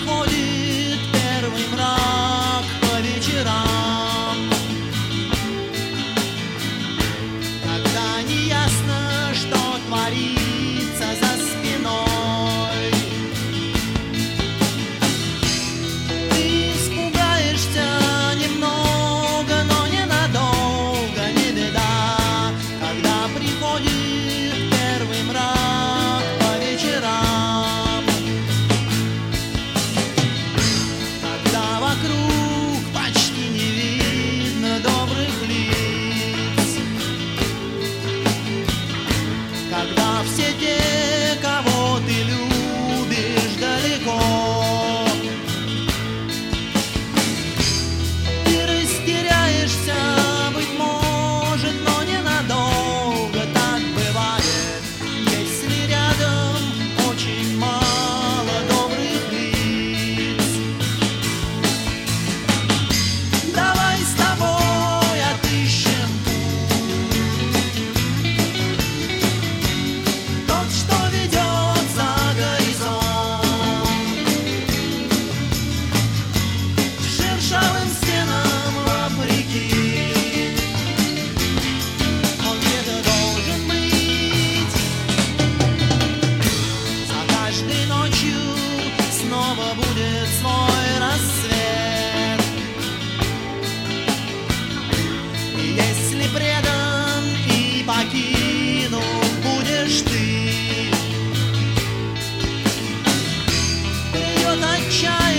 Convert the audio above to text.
приходит первый мрак по вечерам, когда не ясно, что творится за спиной, ты испугаешься немного, но ненадолго, не беда, когда приходит первый мрак по вечерам, когда вокруг почти не видно добрых лиц, когда все те, кого ты любишь, далеко, ты растеряешься, быть может, но ненадолго. Так бывает, если рядом очень мало добрых лиц. Давай с тобой отыщем тот, что ведет за горизонт, шершавым стенам вопреки. Он где-то должен быть. За каждой ночью снова будет свой рассвет. И если предан и покинут будешь ты, придет отчаяние.